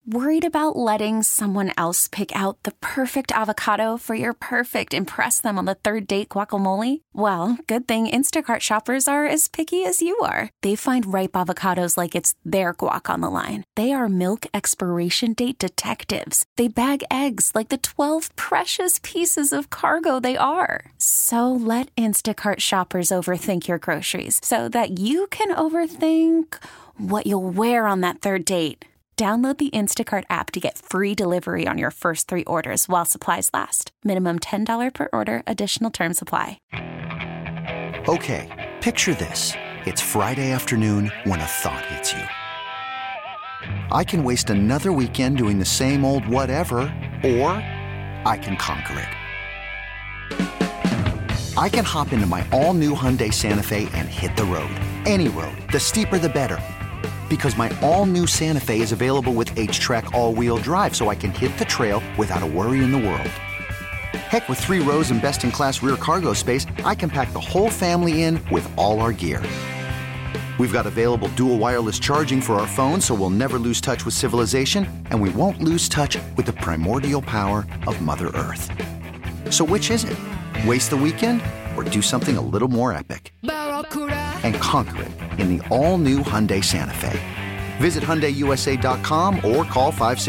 Worried about letting someone else pick out the perfect avocado for your perfect impress them on the third date guacamole? Well, good thing Instacart shoppers are as picky as you are. They find ripe avocados like it's their guac on the line. They are milk expiration date detectives. They bag eggs like the 12 precious pieces of cargo they are. So let Instacart shoppers overthink your groceries so that you can overthink what you'll wear on that third date. Download the Instacart app to get free delivery on your first 3 orders while supplies last. Minimum $10 per order. Additional terms apply. Okay, picture this. It's Friday afternoon when a thought hits you. I can waste another weekend doing the same old whatever, or I can conquer it. I can hop into my all-new Hyundai Santa Fe and hit the road. Any road. The steeper, the better. Because my all-new Santa Fe is available with H-Track all-wheel drive, so I can hit the trail without a worry in the world. Heck, with 3 rows and best-in-class rear cargo space, I can pack the whole family in with all our gear. We've got available dual wireless charging for our phones, so we'll never lose touch with civilization, and we won't lose touch with the primordial power of Mother Earth. So which is it? Waste the weekend or do something a little more epic and conquer it in the all-new Hyundai Santa Fe. Visit HyundaiUSA.com or call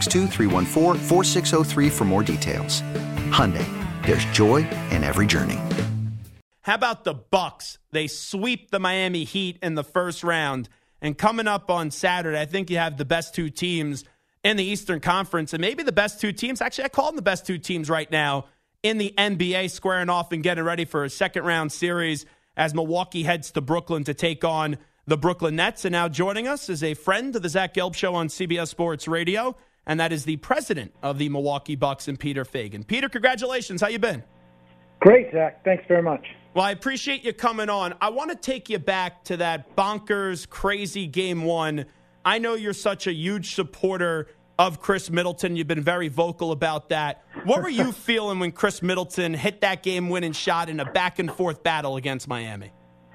562-314-4603 for more details. Hyundai, there's joy in every journey. How about the Bucks? They sweep the Miami Heat in the first round. And coming up on Saturday, I think you have the best 2 teams in the Eastern Conference, and maybe the best 2 teams. Actually, I call them the best 2 teams right now in the NBA, squaring off and getting ready for a second-round series as Milwaukee heads to Brooklyn to take on the Brooklyn Nets. And now joining us is a friend of the Zach Gelb Show on CBS Sports Radio, and that is the president of the Milwaukee Bucks, and Peter Feigin. Peter, congratulations. How you been? Great, Zach. Thanks very much. Well, I appreciate you coming on. I want to take you back to that bonkers, crazy Game 1. I know you're such a huge supporter of Chris Middleton. You've been very vocal about that. What were you feeling when Chris Middleton hit that game-winning shot in a back-and-forth battle against Miami?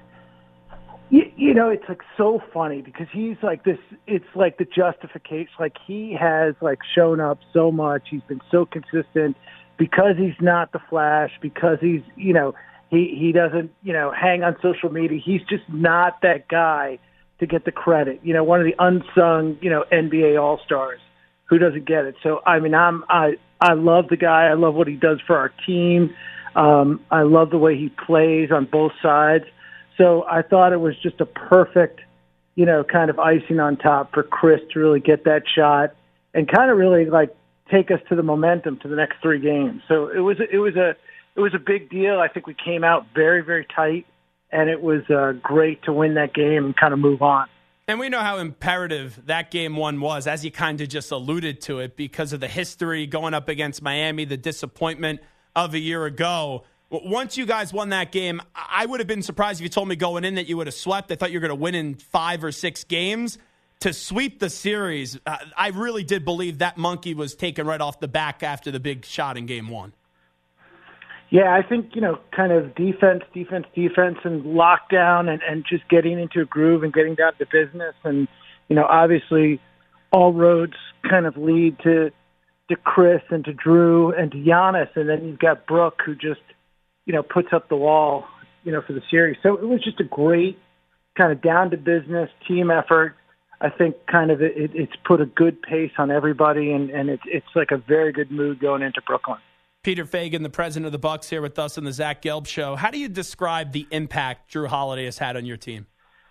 You know, it's like so funny because he's like this. It's like the justification. Like he has like shown up so much. He's been so consistent because he's not the Flash. Because he's he doesn't hang on social media. He's just not that guy to get the credit. One of the unsung NBA All-Stars who doesn't get it. So I mean, I love the guy. I love what he does for our team. I love the way he plays on both sides. So I thought it was just a perfect, kind of icing on top for Chris to really get that shot and kind of really like take us to the momentum to the next 3 games. So it was a big deal. I think we came out very, very tight, and it was great to win that game and kind of move on. And we know how imperative that Game 1 was, as you kind of just alluded to it, because of the history going up against Miami, the disappointment of a year ago. Once you guys won that game, I would have been surprised if you told me going in that you would have swept. I thought you were going to win in 5 or 6 games. To sweep the series, I really did believe that monkey was taken right off the back after the big shot in Game 1. Yeah, I think, kind of defense, and lockdown and just getting into a groove and getting down to business. And, obviously all roads kind of lead to Chris and to Drew and to Giannis. And then you've got Brooke who just, puts up the wall, for the series. So it was just a great kind of down to business team effort. I think kind of it's put a good pace on everybody, and it's like a very good mood going into Brooklyn. Peter Feigin, the president of the Bucks, here with us on the Zach Gelb Show. How do you describe the impact Drew Holiday has had on your team?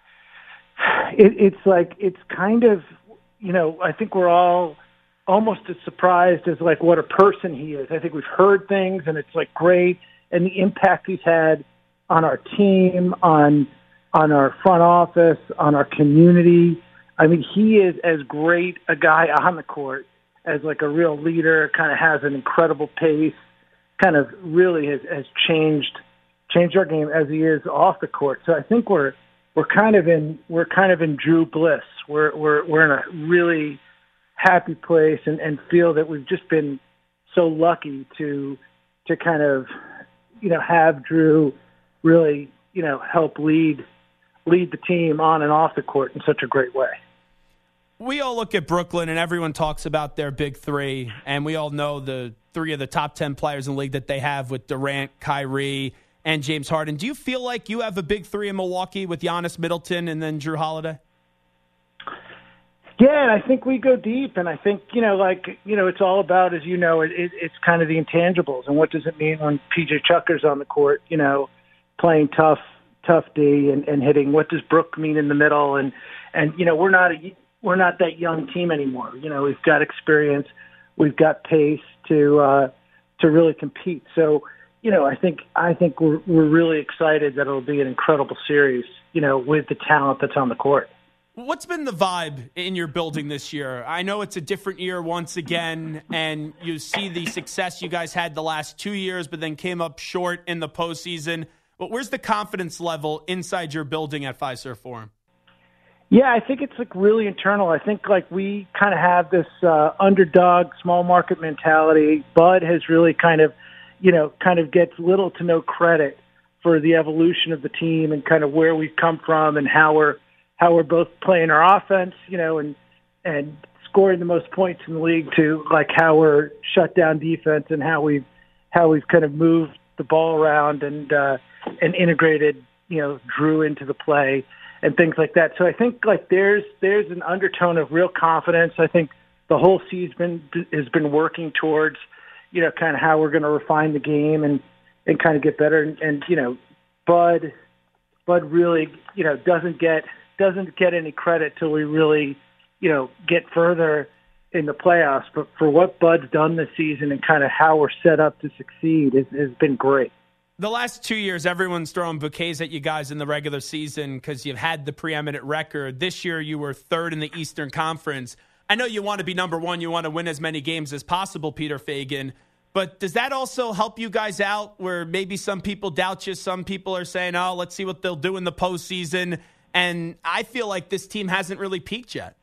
It's kind of, I think we're all almost as surprised as like what a person he is. I think we've heard things, and it's like great, and the impact he's had on our team, on our front office, on our community. I mean, he is as great a guy on the court as like a real leader, kind of has an incredible pace, kind of really has changed our game as he is off the court. So I think we're kind of in Drew bliss. We're in a really happy place and feel that we've just been so lucky to kind of have Drew really help lead the team on and off the court in such a great way. We all look at Brooklyn and everyone talks about their big three, and we all know the three of the top 10 players in the league that they have with Durant, Kyrie, and James Harden. Do you feel like you have a big three in Milwaukee with Giannis, Middleton, and then Jrue Holiday? Yeah, and I think we go deep, and I think, it's all about, as you know, it's kind of the intangibles, and what does it mean when PJ Tucker's on the court, playing tough D and hitting. What does Brook mean in the middle? And we're not that young team anymore. We've got experience, we've got pace to really compete. So, I think we're really excited that it'll be an incredible series, with the talent that's on the court. What's been the vibe in your building this year? I know it's a different year once again, and you see the success you guys had the last 2 years, but then came up short in the postseason. But where's the confidence level inside your building at Fiserv Forum? Yeah, I think it's really internal. I think we kind of have this underdog, small market mentality. Bud has really kind of gets little to no credit for the evolution of the team and kind of where we've come from and how we're both playing our offense, and scoring the most points in the league, to how we're shut down defense and how we've kind of moved the ball around and integrated, Jrue into the play and things like that. So I think there's an undertone of real confidence. I think the whole season has been working towards, kind of how we're going to refine the game and kind of get better. And Bud really, doesn't get any credit till we really, get further in the playoffs. But for what Bud's done this season and kind of how we're set up to succeed has been great. The last 2 years, everyone's throwing bouquets at you guys in the regular season because you've had the preeminent record. This year, you were third in the Eastern Conference. I know you want to be number one. You want to win as many games as possible, Peter Feigin. But does that also help you guys out where maybe some people doubt you? Some people are saying, oh, let's see what they'll do in the postseason. And I feel like this team hasn't really peaked yet.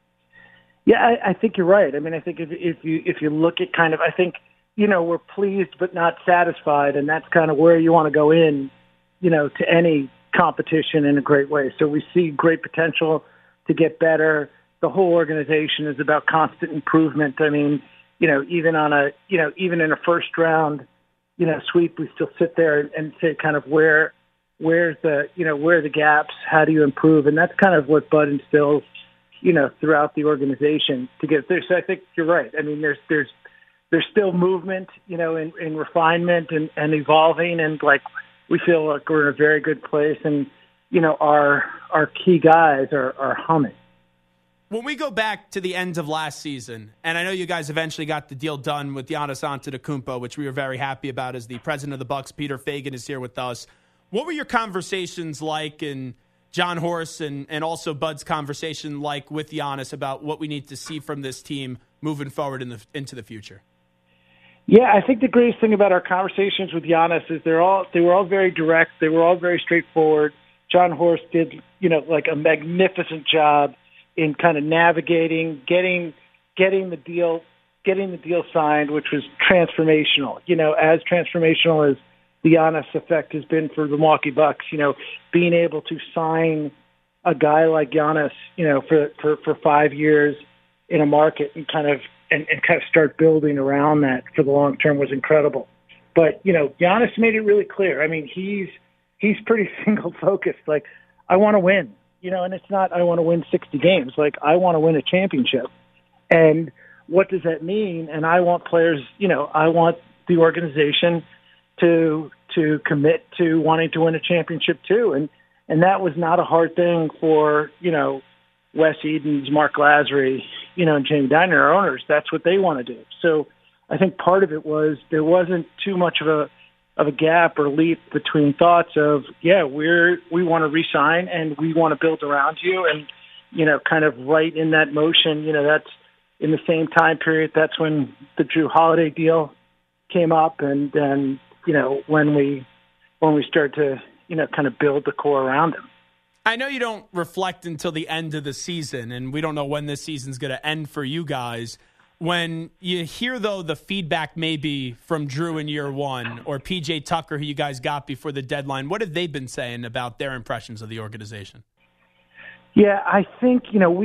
Yeah, I think you're right. I mean, I think if you look at kind of, I think, we're pleased but not satisfied, and that's kind of where you want to go in, to any competition in a great way. So we see great potential to get better. The whole organization is about constant improvement. I mean, even in a first round, sweep, we still sit there and say kind of where are the gaps? How do you improve? And that's kind of what Bud instills, throughout the organization to get there. So I think you're right. I mean, there's still movement, in refinement and evolving, and we feel like we're in a very good place, and our key guys are humming. When we go back to the end of last season, and I know you guys eventually got the deal done with Giannis Antetokounmpo, which we were very happy about, as the president of the Bucks, Peter Feigin, is here with us. What were your conversations like, and John Horst and also Bud's conversation like with Giannis about what we need to see from this team moving forward into the future? Yeah, I think the greatest thing about our conversations with Giannis is they were all very direct. They were all very straightforward. John Horst did, a magnificent job in kind of navigating, getting the deal signed, which was transformational. As transformational as the Giannis effect has been for the Milwaukee Bucks, being able to sign a guy like Giannis, for 5 years in a market and kind of start building around that for the long term was incredible. But, Giannis made it really clear. I mean, he's pretty single focused. I want to win, and it's not, I want to win 60 games. I want to win a championship. And what does that mean? And I want players, I want the organization to commit to wanting to win a championship too. And that was not a hard thing for, Wes Edens, Mark Lasry, and Jamie Dimon, our owners. That's what they want to do. So I think part of it was there wasn't too much of a gap or leap between thoughts of, we want to re-sign and we want to build around you. And, kind of right in that motion, that's in the same time period. That's when the Jrue Holiday deal came up. And then, when we start to, kind of build the core around him. I know you don't reflect until the end of the season, and we don't know when this season's going to end for you guys. When you hear, though, the feedback maybe from Jrue in year one or PJ Tucker, who you guys got before the deadline, what have they been saying about their impressions of the organization? Yeah, I think, we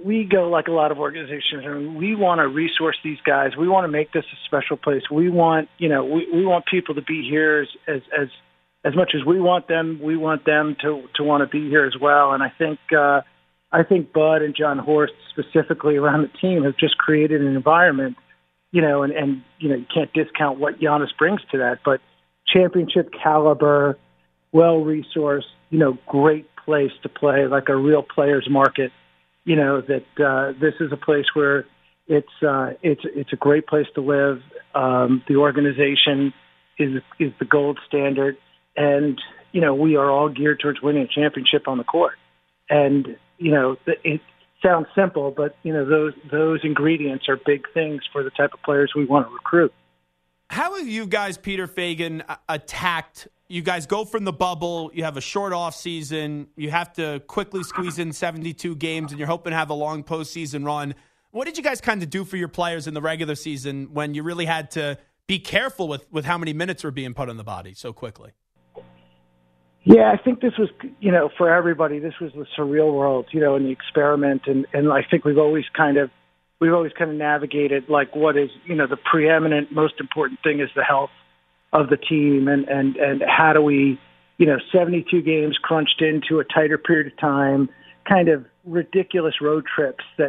we go like a lot of organizations, and we want to resource these guys. We want to make this a special place. We want, we want people to be here as much as we want them to want to be here as well. And I think Bud and John Horst specifically around the team have just created an environment, and you can't discount what Giannis brings to that, but championship caliber, well-resourced, great place to play, like a real player's market, that this is a place where it's a great place to live. The organization is the gold standard, and we are all geared towards winning a championship on the court. And it sounds simple, but those ingredients are big things for the type of players we want to recruit. How have you guys, Peter Feigin, attacked? You guys go from the bubble, you have a short off season, you have to quickly squeeze in 72 games, and you're hoping to have a long postseason run. What did you guys kind of do for your players in the regular season when you really had to be careful with how many minutes were being put on the body so quickly? Yeah, I think this was, for everybody, this was the surreal world, and the experiment. And I think we've always kind of navigated like what is, the preeminent, most important thing is the health of the team. And how do we, 72 games crunched into a tighter period of time, kind of ridiculous road trips that,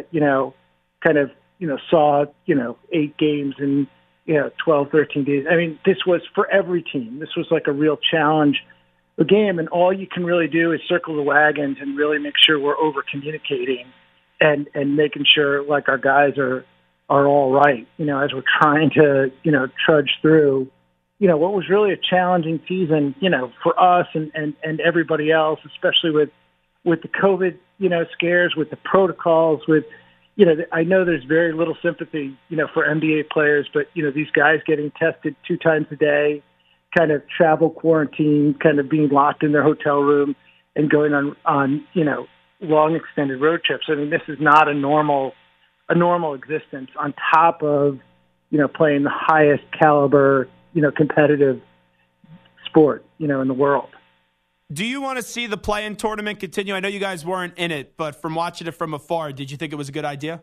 saw, 8 games in, 12, 13 days. I mean, this was for every team. This was like a real challenge. The game, and all you can really do is circle the wagons and really make sure we're over communicating and making sure like our guys are all right, as we're trying to, trudge through, what was really a challenging season, for us and everybody else, especially with the COVID, scares, with the protocols, with, I know there's very little sympathy, for NBA players, but, these guys getting tested 2 times a day, kind of travel quarantine, kind of being locked in their hotel room and going on long extended road trips. I mean, this is not a normal existence on top of, playing the highest caliber, competitive sport, in the world. Do you want to see the play-in tournament continue? I know you guys weren't in it, but from watching it from afar, did you think it was a good idea?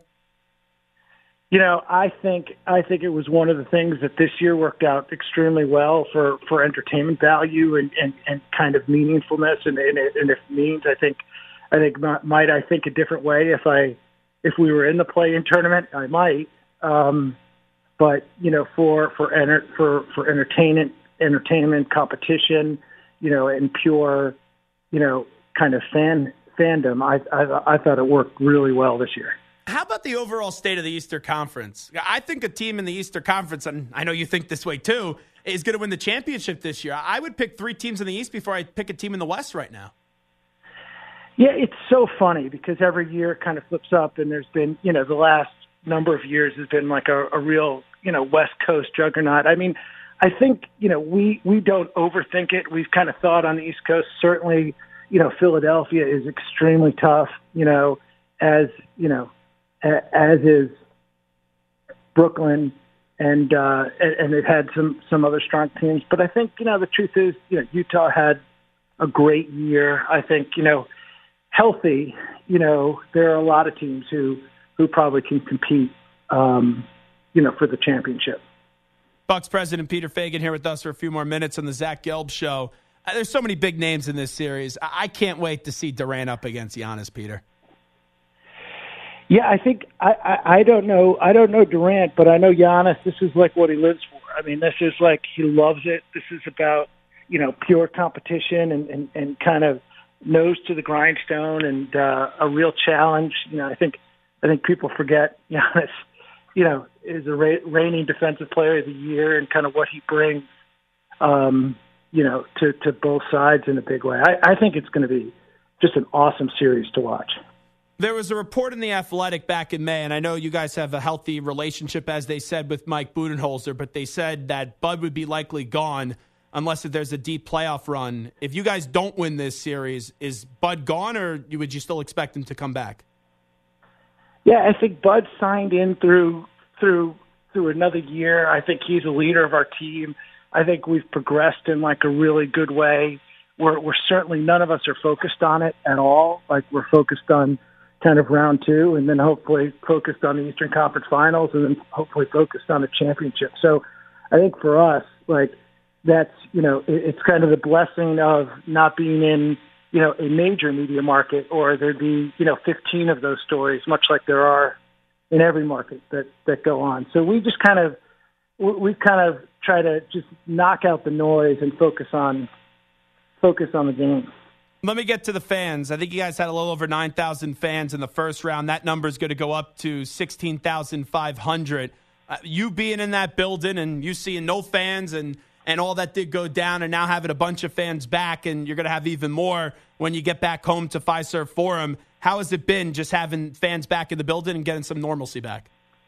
I think it was one of the things that this year worked out extremely well for entertainment value and kind of meaningfulness. And if it means, I think might I think a different way if we were in the play-in tournament, I might. But for entertainment competition, and pure, kind of fandom, I thought it worked really well this year. How about the overall state of the Eastern Conference? I think a team in the Eastern Conference, and I know you think this way too, is going to win the championship this year. I would pick 3 teams in the East before I pick a team in the West right now. Yeah, it's so funny because every year it kind of flips up, and there's been, the last number of years has been like a real, West Coast juggernaut. I mean, I think, we don't overthink it. We've kind of thought on the East Coast, certainly, Philadelphia is extremely tough, as is Brooklyn, and they've had some other strong teams. But I think, the truth is, Utah had a great year. I think, healthy, there are a lot of teams who probably can compete, for the championship. Bucks president Peter Feigin here with us for a few more minutes on the Zach Gelb Show. There's so many big names in this series. I can't wait to see Durant up against Giannis, Peter. Yeah, I think I don't know Durant, but I know Giannis. This is like what he lives for. I mean, this is like he loves it. This is about pure competition and kind of nose to the grindstone and a real challenge. I think people forget Giannis. Is a reigning defensive player of the year and kind of what he brings. To both sides in a big way. I think it's going to be just an awesome series to watch. There was a report in The Athletic back in May, and I know you guys have a healthy relationship, as they said, with Mike Budenholzer, but they said that Bud would be likely gone unless there's a deep playoff run. If you guys don't win this series, is Bud gone, or would you still expect him to come back? Yeah, I think Bud signed in through another year. I think he's a leader of our team. I think we've progressed in like a really good way. We're certainly, none of us are focused on it at all. Like we're focused on kind of round 2, and then hopefully focused on the Eastern Conference Finals, and then hopefully focused on the championship. So I think for us, like, that's, it's kind of the blessing of not being in, a major media market, or there'd be, 15 of those stories, much like there are in every market that go on. So we just kind of try to just knock out the noise and focus on the game. Let me get to the fans. I think you guys had a little over 9,000 fans in the first round. That number is going to go up to 16,500. You being in that building and you seeing no fans and all that did go down, and now having a bunch of fans back, and you're going to have even more when you get back home to Fiserv Forum. How has it been just having fans back in the building and getting some normalcy back?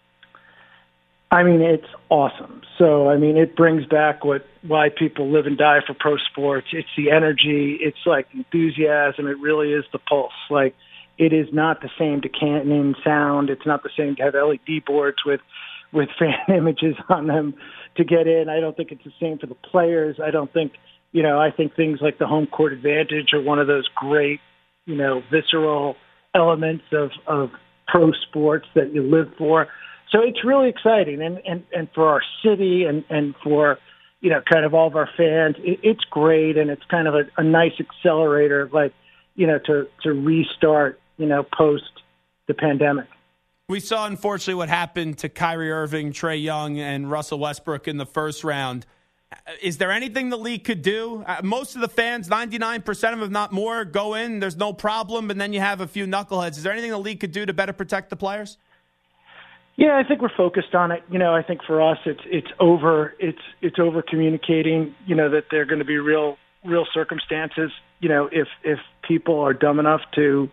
I mean, it's awesome. So, I mean, it brings back why people live and die for pro sports. It's the energy. It's like enthusiasm. It really is the pulse. Like, it is not the same to Canton sound. It's not the same to have LED boards with fan images on them to get in. I don't think it's the same for the players. I don't think, I think things like the home court advantage are one of those great, visceral elements of pro sports that you live for. So it's really exciting, and for our city and for, kind of all of our fans, it's great, and it's kind of a nice accelerator, like, to restart, post the pandemic. We saw, unfortunately, what happened to Kyrie Irving, Trae Young, and Russell Westbrook in the first round. Is there anything the league could do? Most of the fans, 99% of them, if not more, go in. There's no problem, and then you have a few knuckleheads. Is there anything the league could do to better protect the players? Yeah, I think we're focused on it. I think for us, it's over communicating. That there are going to be real circumstances. If people are dumb enough to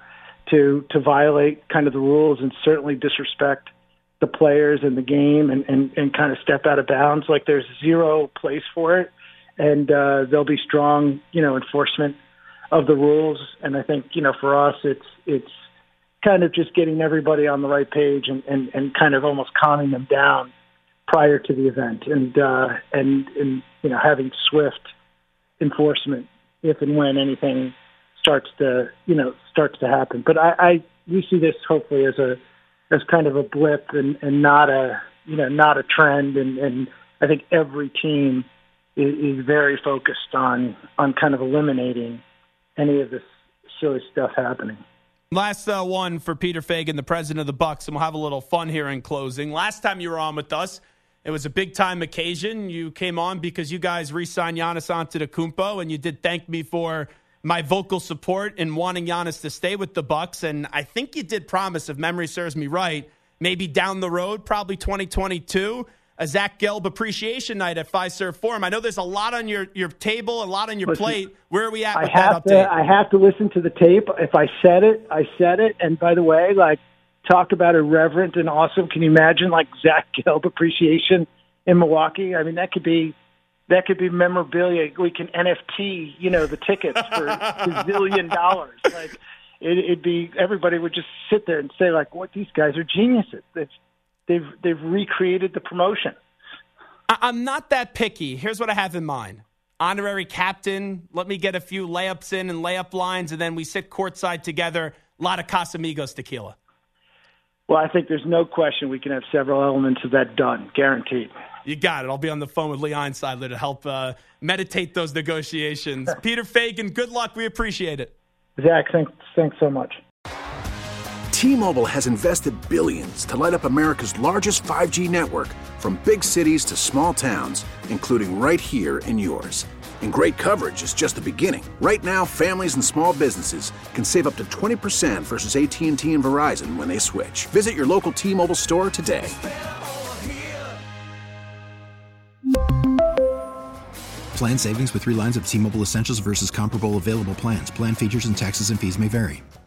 violate kind of the rules and certainly disrespect the players and the game and kind of step out of bounds, like, there's zero place for it, and there'll be strong enforcement of the rules. And I think for us, it's kind of just getting everybody on the right page and kind of almost calming them down prior to the event, and having swift enforcement if and when anything starts to happen. But we see this hopefully as kind of a blip and not a trend, and I think every team is very focused on kind of eliminating any of this silly stuff happening. Last one for Peter Feigin, the president of the Bucks, and we'll have a little fun here in closing. Last time you were on with us, it was a big-time occasion. You came on because you guys re-signed Giannis Antetokounmpo, and you did thank me for my vocal support in wanting Giannis to stay with the Bucks. And I think you did promise, if memory serves me right, maybe down the road, probably 2022, a Zach Gelb appreciation night at Fiserv Forum. I know there's a lot on your table, a lot on your plate. Where are we at with that update? I have to listen to the tape. If I said it, I said it. And by the way, like, talk about irreverent and awesome. Can you imagine, like, Zach Gelb appreciation in Milwaukee? I mean, that could be memorabilia. We can NFT, the tickets for $1 zillion. Like, it'd be, everybody would just sit there and say, like, what, these guys are geniuses. They've recreated the promotion. I'm not that picky. Here's what I have in mind. Honorary captain, let me get a few layups in and layup lines, and then we sit courtside together. A lot of Casamigos tequila. Well, I think there's no question we can have several elements of that done. Guaranteed. You got it. I'll be on the phone with Lee Einsiedler to help meditate those negotiations. Peter Feigin, good luck. We appreciate it. Zach, thanks so much. T-Mobile has invested billions to light up America's largest 5G network, from big cities to small towns, including right here in yours. And great coverage is just the beginning. Right now, families and small businesses can save up to 20% versus AT&T and Verizon when they switch. Visit your local T-Mobile store today. Plan savings with 3 lines of T-Mobile Essentials versus comparable available plans. Plan features and taxes and fees may vary.